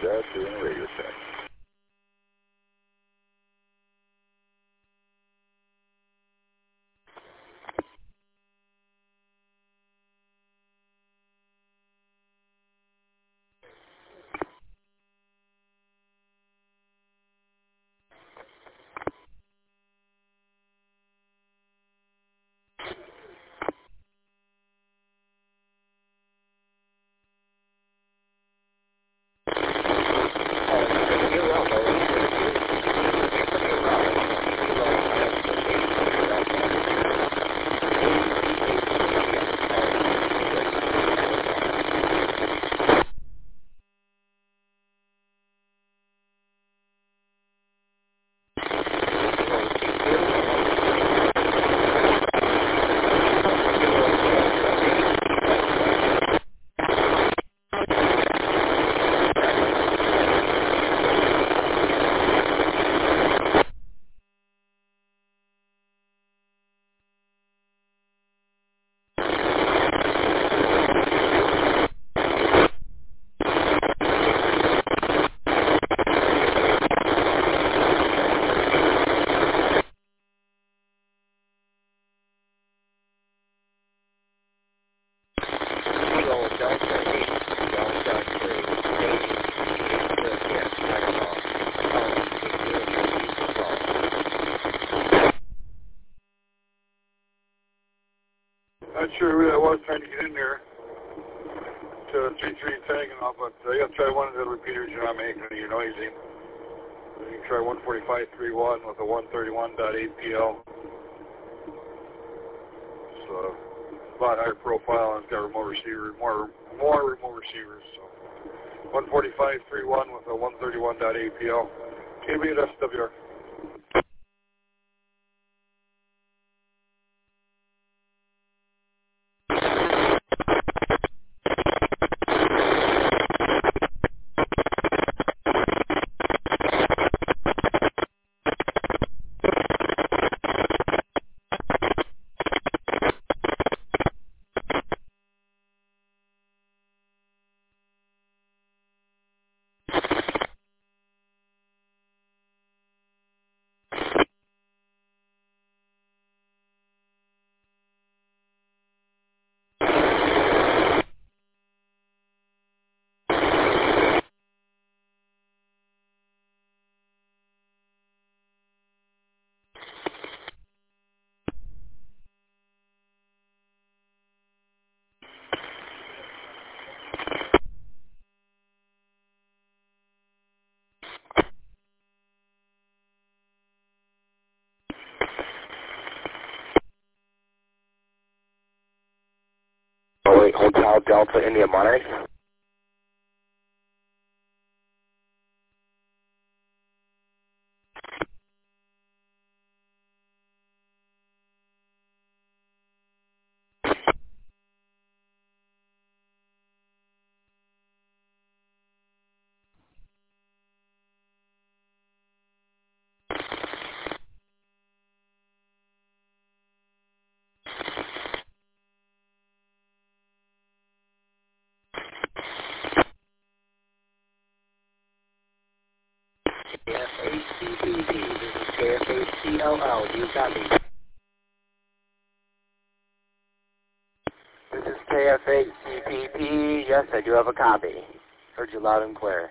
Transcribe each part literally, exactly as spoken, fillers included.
that, doing a radio check. Not sure who that was trying to get in there to three three Saginaw, but uh, you got to try one of the repeaters. You're not making any noisy. You can try one forty-five point three one with a one thirty-one point eight P L. It's uh, a lot higher profile and it's got remote receiver, more more remote receivers. So one forty-five point three one with a one thirty-one point eight P L. K B at S W R. Hotel Delta India Monterey. K F H C P P, this is K F H C L L, do you copy? This is K F H C P P, yes, I do have a copy. Heard you loud and clear.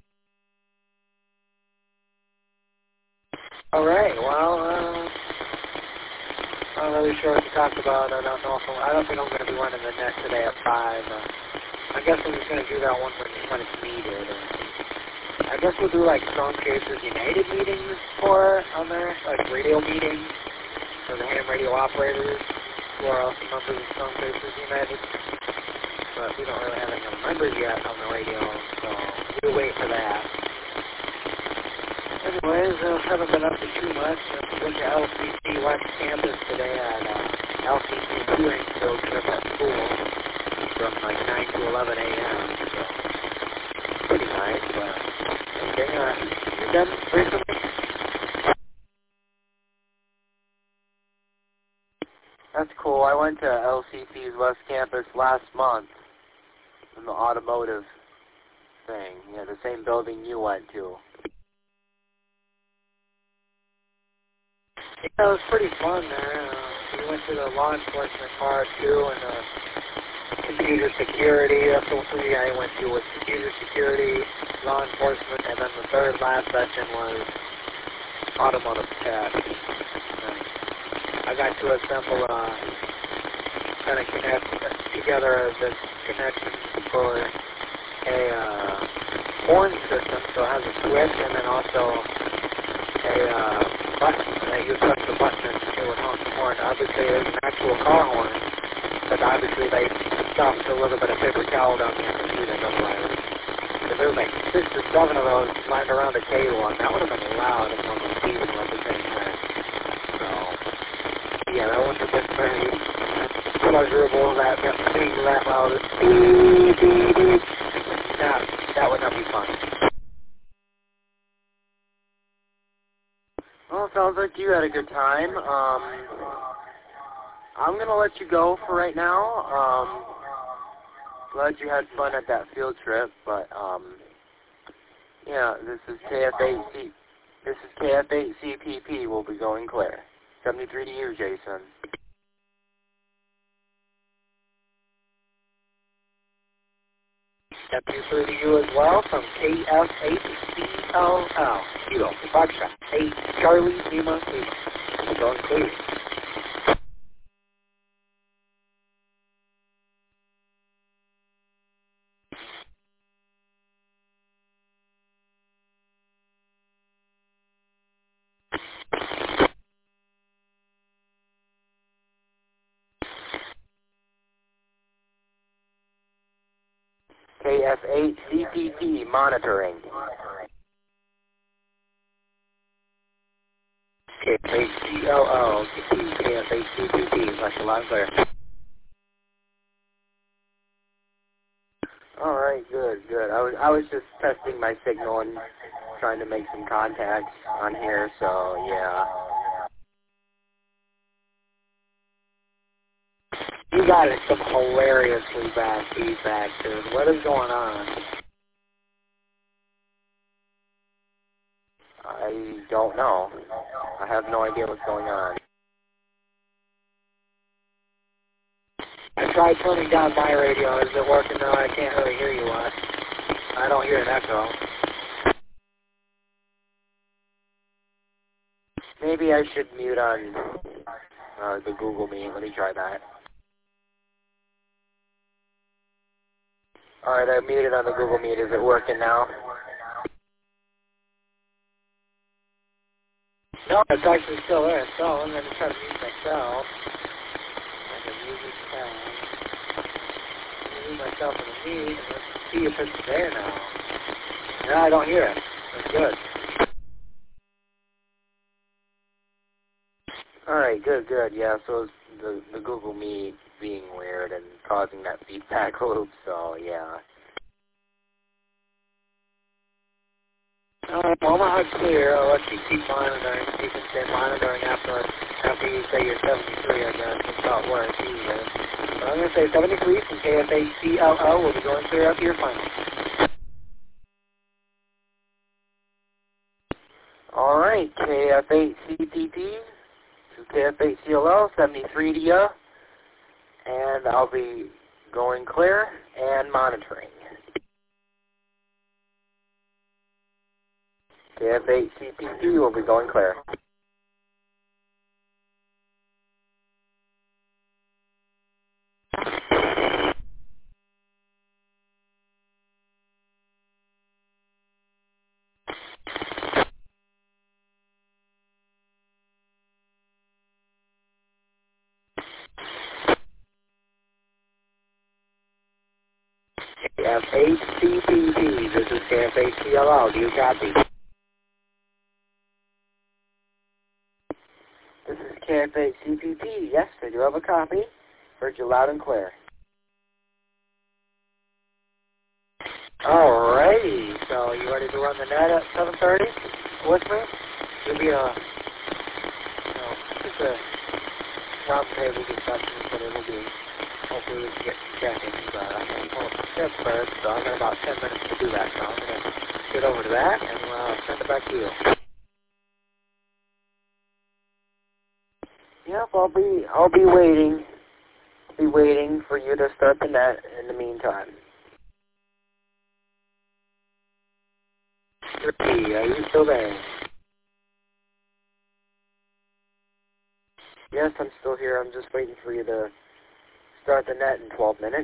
Alright, well, uh, I'm not really sure what you talked about. I don't know if I'm, I don't think I'm going to be running the net today at five. Uh, I guess I'm just going to do that one when, when it's needed. And I guess we'll do like Storm Chasers United meetings for on there, like radio meetings for the ham radio operators who are also members of Storm Chasers United. But we don't really have any members yet on the radio, so we'll wait for that. Anyways, I uh, haven't been up to too much. I went to L C C West Campus today at uh, L C C touring field trip at school from like nine to eleven a m So pretty nice, but anything, uh, you done recently? That's cool. I went to L C C's West Campus last month in the automotive thing. Yeah, the same building you went to. Yeah, it was pretty fun there. Uh, we went to the law enforcement bar too, and uh, computer security. That's the three I went to was computer security, law enforcement, and then the third last session was automotive tech. I got to assemble, uh, kind of connect together the connection for a uh, horn system, so it has a switch and then also a uh, button that you press the button and it would honk the horn. Obviously, it was an actual car horn, but obviously they stuffed a little bit of paper towel down the underneath it. Otherwise, because there was like six or seven of those lined around the table, and that would have been loud if one was beating at the same time. So, yeah, that wouldn't have been very pleasurable. That got being that loud. Beep, beep, beep. That, that would not be fun. Well, it sounds like you had a good time. Um, I'm going to let you go for right now. Um, glad you had fun at that field trip, but, um, yeah, this is K F eight C, this is K F eight C P P. We'll be going clear. seventy-three to you, Jason. seventy-three to you as well from K F eight C L L. Kilo, Foxtrot, eight, Charlie, Lima, eight. We're going clear. K F eight C P P monitoring. K F eight C L L, K F eight C P P, that's a lot clear. All right, good, good. I was I was just testing my signal and trying to make some contacts on here, so yeah. You got it, some hilariously bad feedback, dude. What is going on? I don't know. I have no idea what's going on. I tried turning down my radio. Is it working now? I can't really hear you on. I don't hear an echo. Maybe I should mute on uh, the Google Meet. Let me try that. All right, I muted on the Google Meet. Is it working now? No, it's actually still there. So I'm going to try to mute myself. I can mute myself. Mute myself in the meet, and let's see if it's there now. No, I don't hear it. That's good. All right, good, good. Yeah, so it's the, the Google Meet being weird and causing that feedback loop, so yeah. Alright, Omaha clear. I'll let you keep monitoring. You can stay monitoring after after you say you're seventy-three, I guess. It's not worth either. But I'm going to say seventy-three from K F eight C L L. We'll be going clear up to your final. All right, K F eight C P P to K F eight C L L, seventy-three to you. And I'll be going clear and monitoring. K F eight C P P will be going clear. K F eight C P P. This is K F eight C L L. Do you copy? This is K F eight C P P. Yes, I do have a copy. Heard you loud and clear. Alrighty. So you ready to run the net at seven thirty with me? It'll be a, you know, just a round table discussion, but it'll be hopefully we can get some check-ins. Uh, I'm going to pull up the script first, so I've got about ten minutes to do that, so I'm going to get over to that and uh, send it back to you. Yep, I'll be, I'll be waiting. I'll be waiting for you to start the net in the meantime. Ricky, are you still there? Yes, I'm still here. I'm just waiting for you to start the net in twelve minutes.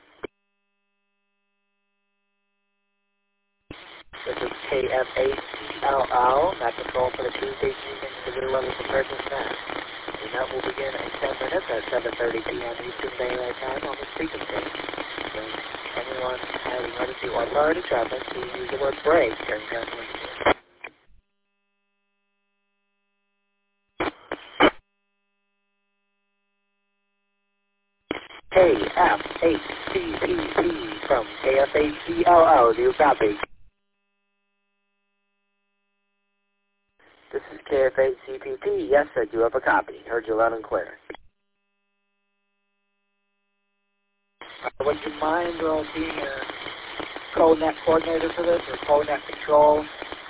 This is K F A C L L, net control for the Tuesday evening severe weather preparedness net. The net will begin in ten minutes at seven thirty p m Eastern Daylight Time on this frequency. So anyone has emergency or priority traffic, please use the word break during transmission. K F H C P P from K F H C L L, do you copy? This is K F H C P P. Yes, I do have a copy. Heard you loud and clear. Uh, would you mind uh, being a CodeNet coordinator for this, or CodeNet control?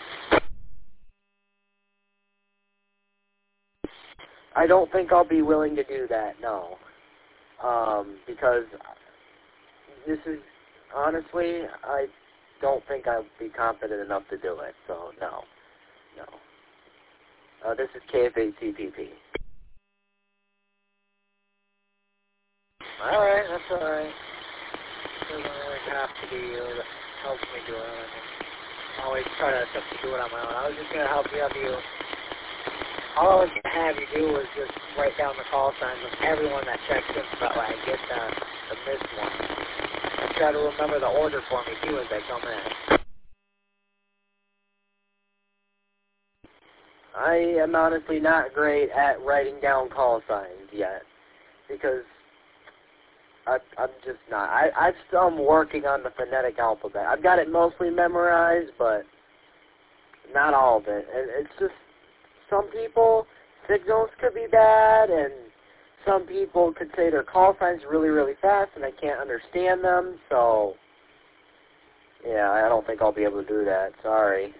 I don't think I'll be willing to do that, no. Um, because this is, honestly, I don't think I'll be confident enough to do it, so no, no. Uh, this is K F H C P P. Alright, that's alright. Doesn't really have to be you that helps me do it. I can always try to attempt to do it on my own. I was just going to help you have you. All I was going to have you do was just write down the call signs of everyone that checks in so that way I get the, the missed one. And try to remember the order for me too as they come in. I am honestly not great at writing down call signs yet, because I, I'm just not. I, I'm still working on the phonetic alphabet. I've got it mostly memorized, but not all of it. And it's just, some people, signals could be bad, and some people could say their call signs really, really fast, and I can't understand them, so yeah, I don't think I'll be able to do that. Sorry.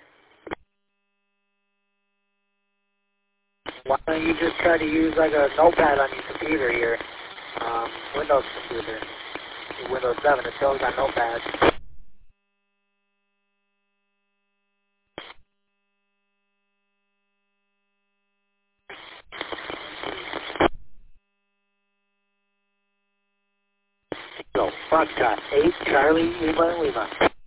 Why don't you just try to use like a notepad on your computer here, um, Windows computer, Windows seven, it shows on notepad. So, Foxtrot eight, Charlie, Lima, Lima.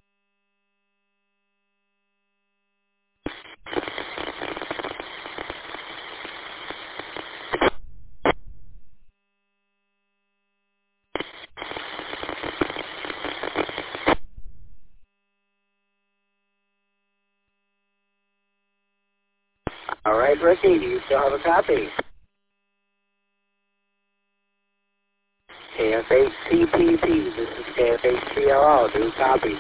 All right, Ricky, do you still have a copy? K F H C P P, this is K F H C L L, do copy.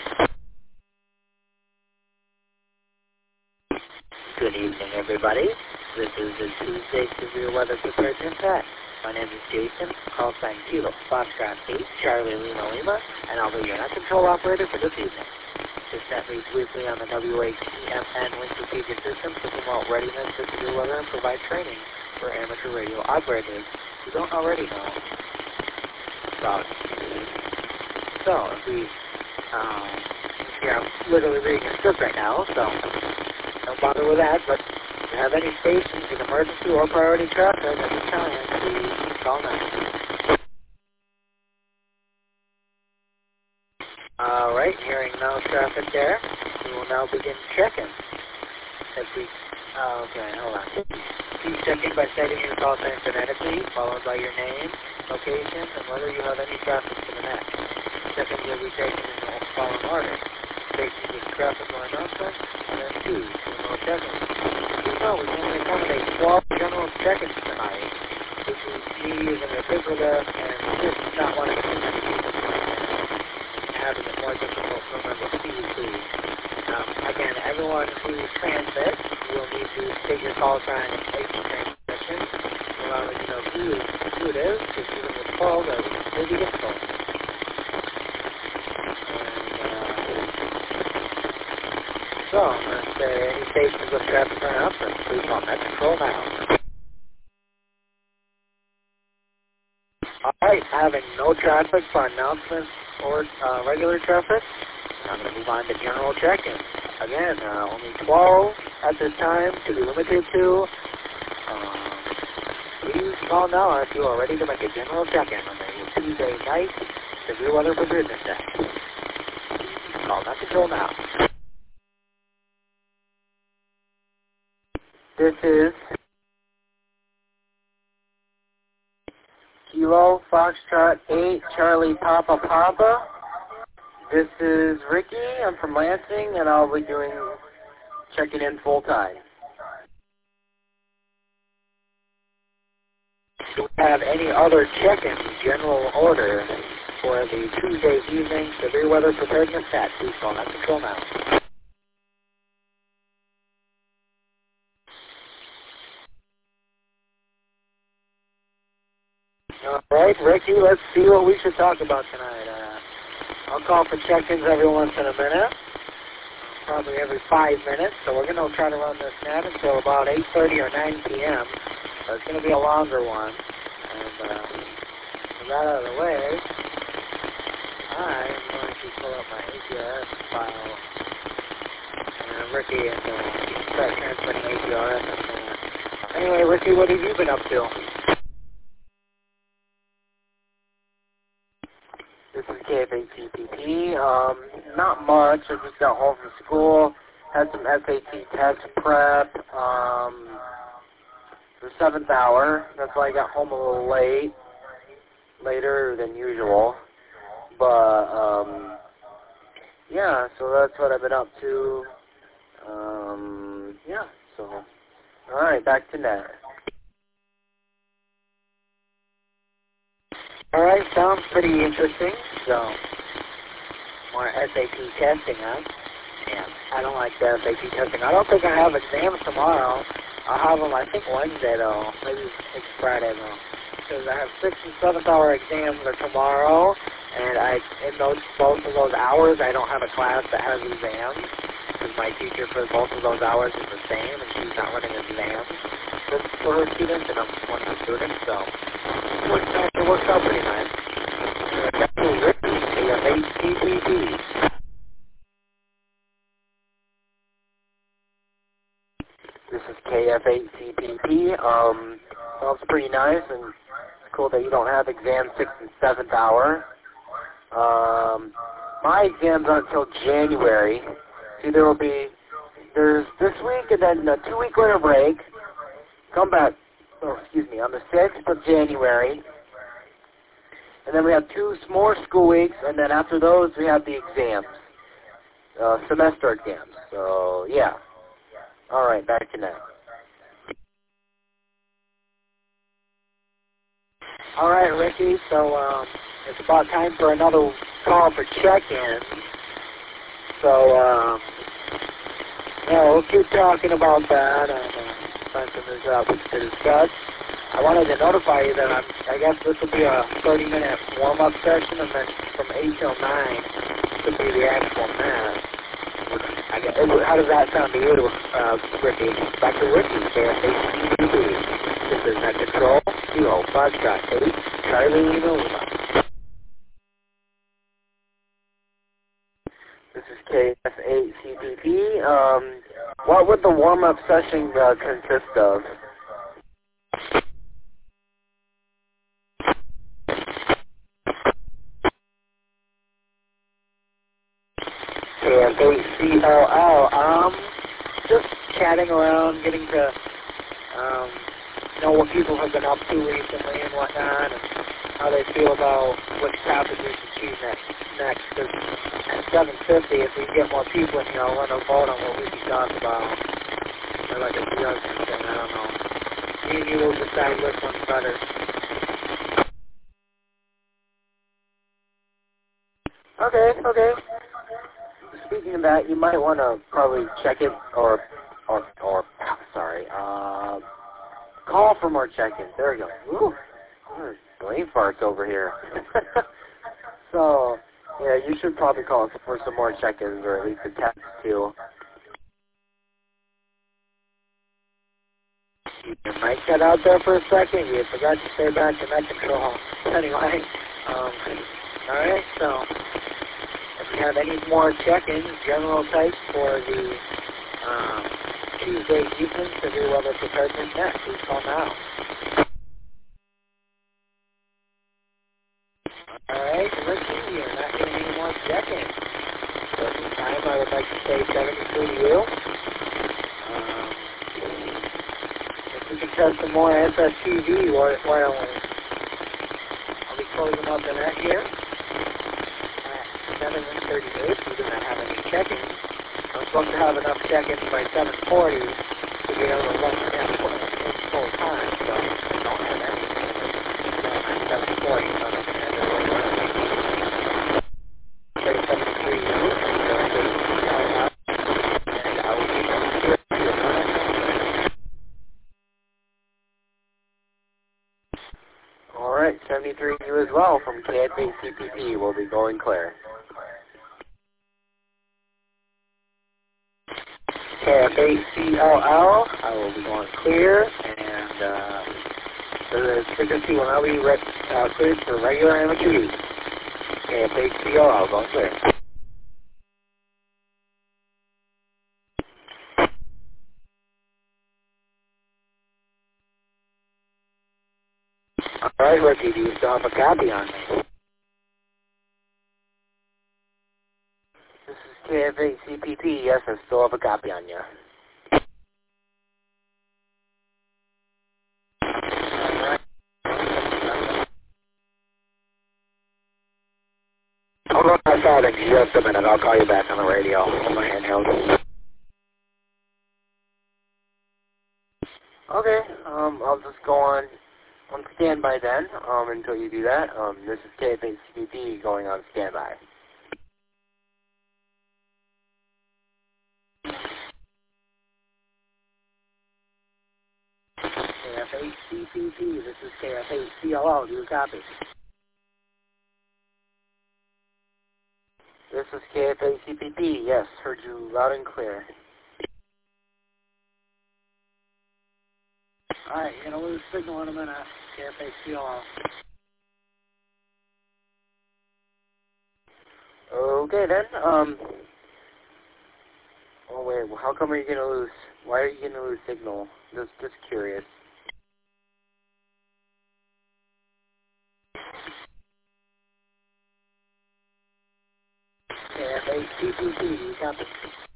Good evening, everybody. This is the Tuesday Severe Weather Preparedness Net. My name is Jason, call sign Kilo, Foxtrot eight, Charlie, Lima, Lima, and I'll be your net control operator for this evening. This net reads weekly on the W H E M N link procedure system to promote readiness for severe weather and provide training for amateur radio operators who don't already know about it. So, if we, um, here I'm literally reading a script right now, so don't bother with that, but if you have any stations in emergency or priority traffic at this time, please call now. Alright, hearing no traffic there, we will now begin checking. If we, uh, okay, hold on. Please check in by stating your call sign phonetically, followed by your name, location, and whether you have any traffic to the net. Check-in will be taken in the following order. Stations with traffic or announcement, and then two, general check-ins. You know, we can only accommodate twelve general check-ins tonight, which is me using a interpreter and just not wanting to miss any people. Having it more difficult to remember who please. Um, again, everyone who transmits will need to state your call sign and place the transmission, allowing you to know who, who it is, because even with calls, I the vehicle. So, I'm going to say any stations of traffic are up, and please on that control now. Alright, having no traffic for announcements or uh, regular traffic, I'm going to move on to general check-in. Again, uh, only twelve at this time to be limited to. Um, please call now if you are ready to make a general check-in on the Tuesday night severe weather preparedness day. Call that control now. This is Kilo Foxtrot eight Charlie Papa Papa. This is Ricky. I'm from Lansing, and I'll be doing checking in full time. Do we have any other check-in general order for the Tuesday evening severe weather preparedness at? Please call that control now. All right, Ricky, let's see what we should talk about tonight. Uh, I'll call for check-ins every once in a minute, probably every five minutes, so we're going to try to run this net until about eight thirty or nine p m So it's going to be a longer one. And uh, with that out of the way, I'm going to pull up my A P R S file. And Ricky and uh, start transmitting A P R S. And, uh, anyway, Ricky, what have you been up to? This is K F A C P P. Um, not much. I just got home from school, had some S A T test prep. Um, the seventh hour. That's why I got home a little late, later than usual. But um, yeah, so that's what I've been up to. Um, yeah. So, all right, back to net. All right, sounds pretty interesting. So, more S A T testing, huh? Yeah, I don't like the S A T testing. I don't think I have exams tomorrow. I'll have them, I think, Wednesday, though. Maybe it's Friday, though. Because I have sixth and seventh hour exams are tomorrow, and I in those both of those hours, I don't have a class that has exams. Because my teacher for both of those hours is the same, and she's not running exams for, for her students, and I'm one of the students, so it works out, it works out pretty nice. That's a Ricky, K F A C P P. This is K F A C P P. Um, sounds pretty nice, and it's cool that you don't have exams sixth and seventh hour. Um, my exams aren't until January. See, there will be, there's this week and then a two-week winter break. Come back, oh, excuse me, on the sixth of January. And then we have two more school weeks, and then after those we have the exams, uh, semester exams. So, yeah. All right, back to now. All right, Ricky, so um, it's about time for another call for check-in. So, um, yeah, we'll keep talking about that and uh, find some new topics to discuss. I wanted to notify you that I'm, I guess this will be a thirty minute warm-up session, and then from eight till nine should be the actual match. I guess, how does that sound to you, uh, Ricky? Back to Ricky, K F A C P P. This is Net Control, Kilo Foxtrot eight, Charlie Lima Lima. This is K F A C P P. Um, what would the warm-up session uh, consist of? K F A C L L, um, just chatting around, getting to um, know what people have been up to recently and whatnot, and how they feel about which topic we should choose next. Next, because at seven fifty, if we get more people in here, I'll run a vote on what we should talk about. Or like a judgment thing, I don't know. Me and you will decide which one's better. Okay, okay. Speaking of that, you might want to probably check it, or, or, or, sorry, uh, call for more check-ins. There we go. Ooh, brain farts over here. So, yeah, you should probably call for some more check-ins, or at least a test, too. Your mic got out there for a second. You forgot to stay back in that control. Anyway, um, all right, so if you have any more check-ins, general type for the um, Tuesday evening severe weather preparedness net, please call now. All right, let's see. You're not getting any more check-ins. So at this time, I would like to say seventy-three to you. Um, if we can test some more S S T V, why, why don't we? I'll be closing up the net here at seven thirty-eight. We do not have any check-ins. I'm supposed to have enough check-ins by seven forty to be able to run the net in full time, so I don't have anything. At seven forty, so I'm going to end it right now. seventy-three, and I will be coming here to your All right, seventy-three you as well from K F A C P P will be going clear. K F A C L L, I will be going clear, and uh, the frequency will now be re uh, cleared for regular amateur use. K F A C L L, going clear. All right, Ricky, do you still have a copy on me? This is K F A C P P. Yes, I still have a copy on you. Hold on my side in just a minute. I'll call you back on the radio. Hold my handheld. Okay, um, I'll just go on on standby then, um, until you do that. Um, this is K F A C P P going on standby. K F A C P P, this is K F A C L L. Do you copy? This is K F A C P P. Yes, heard you loud and clear. Alright, you're going to lose signal in a minute. K F A C L L. Okay then, um, oh wait, well, how come are you going to lose, why are you going to lose signal? Just, just curious. K F A C P P, do you copy?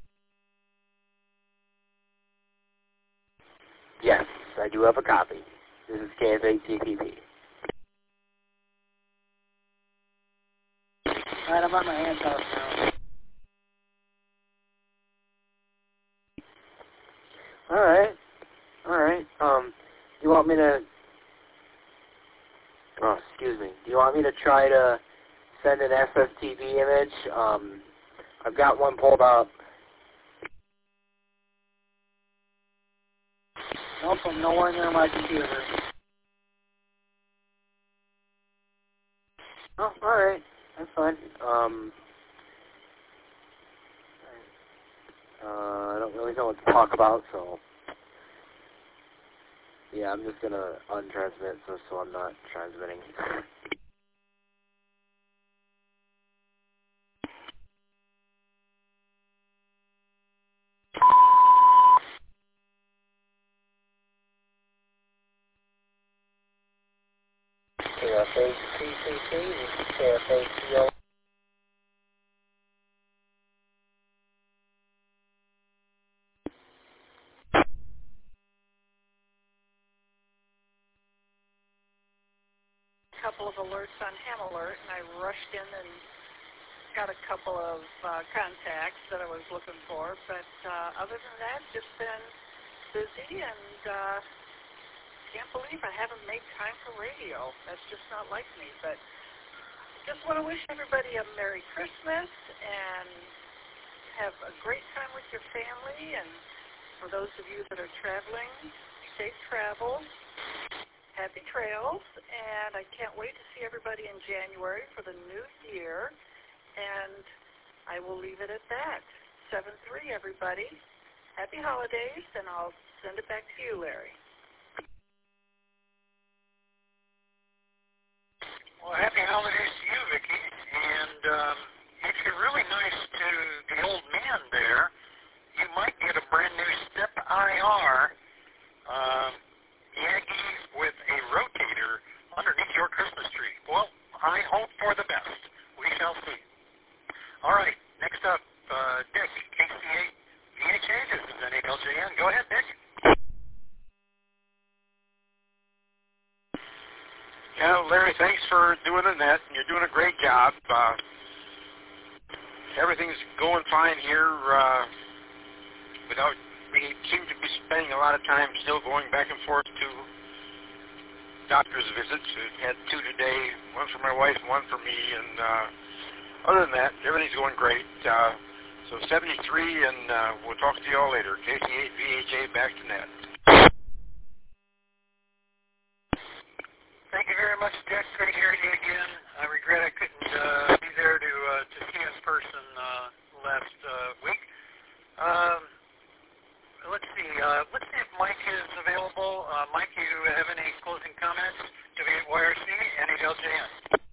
Yes, I do have a copy. This is K F A C P P. Alright, I'm on my hands off now. Alright, alright, um, do you want me to, oh, excuse me, do you want me to try to send an S S T V image? Um, I've got one pulled up. Nope, I'm nowhere near my computer. Oh, alright, that's fine. Um, uh, I don't really know what to talk about, so, yeah, I'm just gonna untransmit so, so I'm not transmitting. K F A C P P, this is K F A C L L. Couple of alerts on Ham Alert, and I rushed in and got a couple of uh, contacts that I was looking for. But uh, other than that, just been busy, and uh, can't believe I haven't made time for radio. That's just not like me. But just want to wish everybody a Merry Christmas and have a great time with your family. And for those of you that are traveling, safe travels. happy trails, and I can't wait to see everybody in January for the new year, and I will leave it at that. seven three, everybody. Happy holidays, and I'll send it back to you, Larry. Well, happy holidays to you, Vicki, and um, if you're really nice to the old man there, you might get a brand new Step I R um, Yagi with a rotator underneath your Christmas tree. Well, I hope for the best. We shall see. All right, next up, uh, Dick, K C eight V H A, this is N eight L J N. Go ahead, Dick. Yeah, Larry, thanks for doing the net. You're doing a great job. Uh, everything's going fine here. Uh, without we seem to be spending a lot of time still going back and forth to doctor's visits. We had two today, one for my wife and one for me. And uh, other than that, everything's going great. Uh, so seventy-three, and uh, we'll talk to you all later. K C eight V H A, back to net. Thank you very much, Dick. Great hearing you again. I regret I couldn't uh, be there to uh, to see you in person uh, last uh, week. Um, let's see. Uh, let's see if Mike is available. Uh, Mike, you have any closing comments? W eight Y R C, N eight L J N.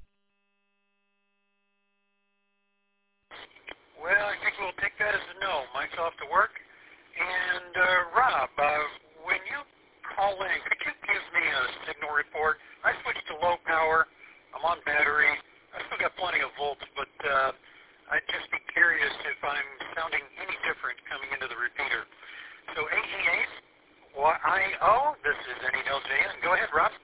Well, I think we'll take that as a no. Mike's off to work. And uh, Rob, uh, when you call in, could you give me a signal report? I switched to low power. I'm on battery. I still got plenty of volts, but uh, I'd just be curious if I'm sounding any different coming into the repeater. So A E eight Y I O, this is N eight L J N. Go ahead, Rob.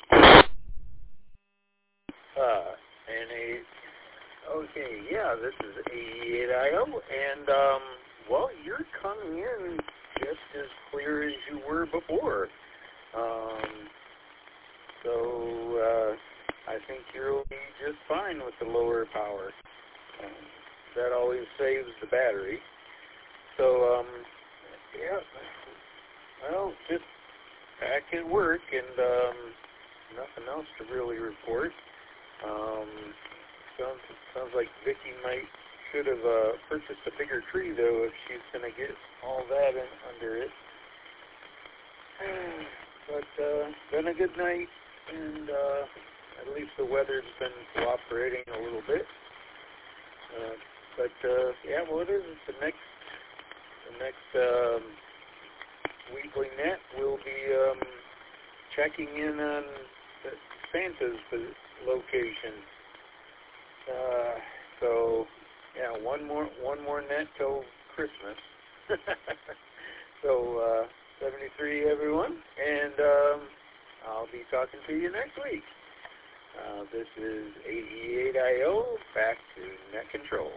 Uh, N eight. Okay, yeah, this is A E eight I O, and, um, well, you're coming in just as clear as you were before. Um, so, uh, I think you'll be just fine with the lower power. Um, that always saves the battery. So, um, yeah, well, just back at work and, um, nothing else to really report. Um, sounds, sounds like Vicki might, should have, uh, purchased a bigger tree, though, if she's gonna get all that in under it. But, uh, been a good night, and, uh, at least the weather's been cooperating a little bit. Uh, but, uh, yeah, what is it? The next, the next, um, weekly net will be, um, checking in on the Santa's location. Uh, so, yeah, one more, one more net till Christmas. So, uh, seventy-three, everyone, and um, I'll be talking to you next week. Uh, this is A E eight I O, back to net control.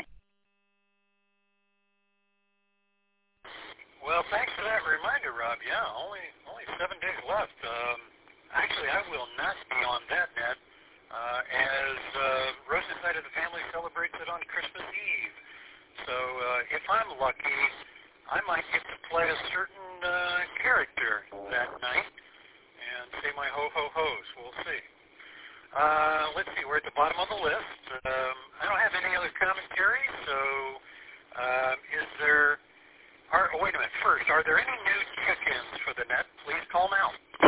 Well, thanks for that reminder, Rob. Yeah, only only seven days left. Um, actually, I will not be on that net, uh, as uh, Rose's side of the family celebrates it on Christmas Eve. So uh, if I'm lucky, I might get to play a certain uh, character that night and say my ho-ho-hos. We'll see. Uh, let's see, we're at the bottom of the list. Um, I don't have any other commentary, so um, is there... Are, oh, wait a minute. First, are there any new check-ins for the net? Please call now.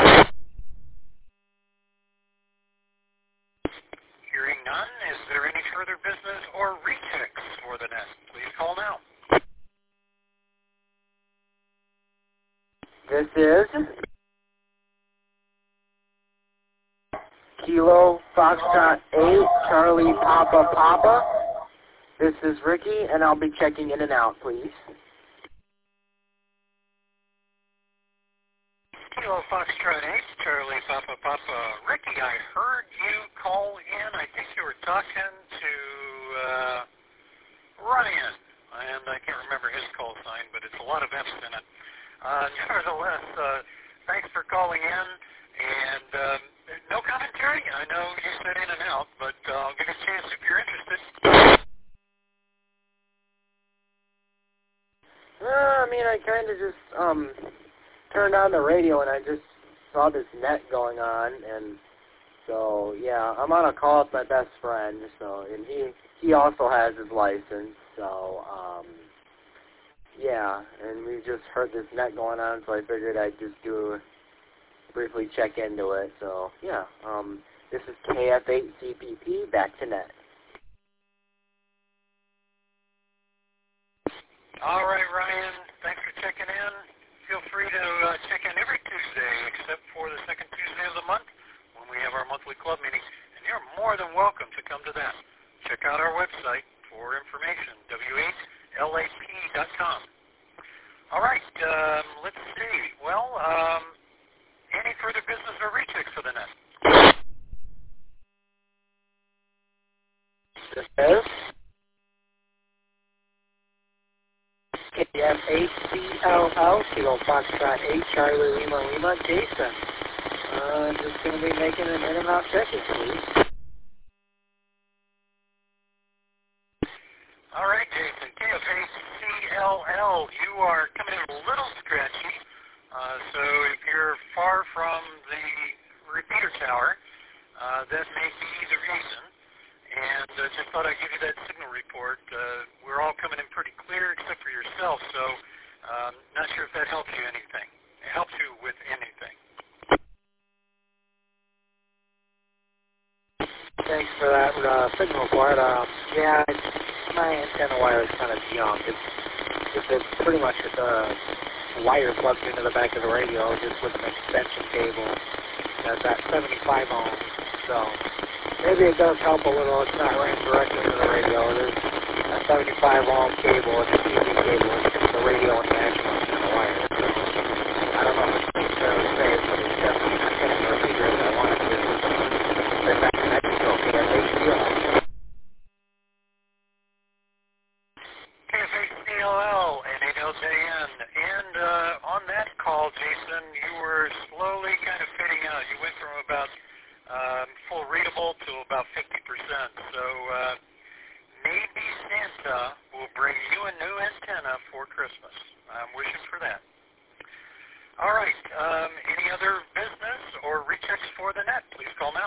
Hearing none, is there any further business or rechecks for the net? Please call now. This is Kilo Foxtrot eight, Charlie Papa Papa. This is Ricky, and I'll be checking in and out, please. Kilo Foxtrot eight, Charlie Papa Papa. Ricky, I heard you call in. I think you were talking to uh, Ryan, and I can't remember his call sign, but it's a lot of F's in it. Uh, nevertheless, uh, thanks for calling in, and um, no commentary. I know you said in and out, but uh, I'll give you a chance if you're interested. Uh, I mean, I kind of just um, turned on the radio, and I just saw this net going on, and so, yeah, I'm on a call with my best friend, so, and he, he also has his license, so, um, yeah, and we just heard this net going on, so I figured I'd just do, briefly check into it, so, yeah, um, this is K F eight C P P, back to net. All right, Ryan, thanks for checking in. Feel free to uh, check in every Tuesday except for the second Tuesday of the month when we have our monthly club meeting, and you're more than welcome to come to that. Check out our website for information, W H L A P dot com. All right, um, let's see. Well, um, any further business or rechecks for the net? This is K F eight C L L, Kilo Foxtrot eight, Charlie Lima Lima, Jason. Uh, just going to be making an in and out check-in, please. All right, Jason, K F eight C L L, you are coming in a little scratchy, uh, so if you're far from the repeater tower, uh, that may be the reason. And uh, just thought I'd give you that signal report. Uh, we're all coming in pretty clear except for yourself, so um, not sure if that helps you anything. It helps you with anything. Thanks for that uh, signal report. Um, yeah, it's, my antenna wire is kind of young. It's, it's, it's pretty much just a wire plugged into the back of the radio just with an extension cable. That's at seventy-five ohms, so maybe it does help a little. It's not ran directly into the radio. It is a seventy-five ohm cable. It's a T V cable. It's just the radio and the actual antenna wire. So I don't know if it's necessarily safe, but it's definitely not getting the repeater as I want it to. Then back connected to K F eight C L L. K F eight C L L and eight L J N. And uh, on that call, Jason, you were slowly kind of fading out. You went from about Um, full readable to about fifty percent. So uh, maybe Santa will bring you a new antenna for Christmas. I'm wishing for that. All right. Um, any other business or rechecks for the net? Please call now.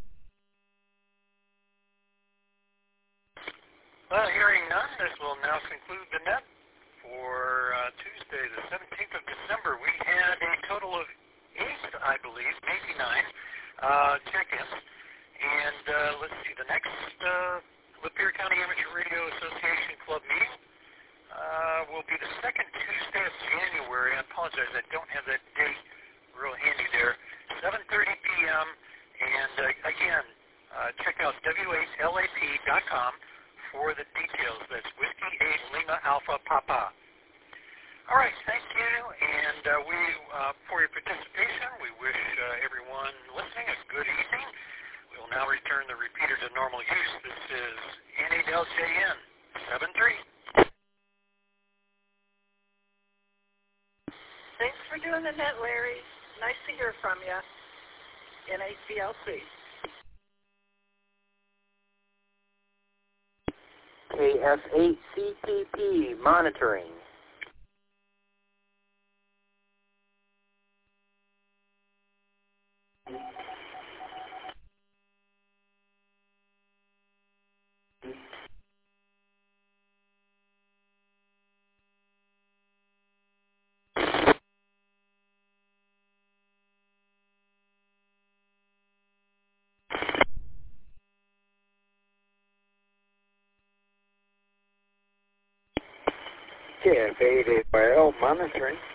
Well, hearing none, this will now conclude the net for uh, Tuesday, the seventeenth of December. We had a total of eight, I believe, maybe nine. Uh, check-ins, and uh, let's see, the next uh, Lapeer County Amateur Radio Association Club meeting uh, will be the second Tuesday of January. I apologize, I don't have that date real handy there. seven thirty p.m. And uh, again, uh, check out W H L A P dot com for the details. That's Whiskey eight Lima Alpha Papa. All right, thank you, and uh, we, uh, for your participation, we wish uh, everyone listening a good evening. We will now return the repeater to normal use. This is N eight L J N seven three. Thanks for doing the net, Larry. Nice to hear from you. N A C L C. K F eight C P P, monitoring. K F eight A Y L monitoring.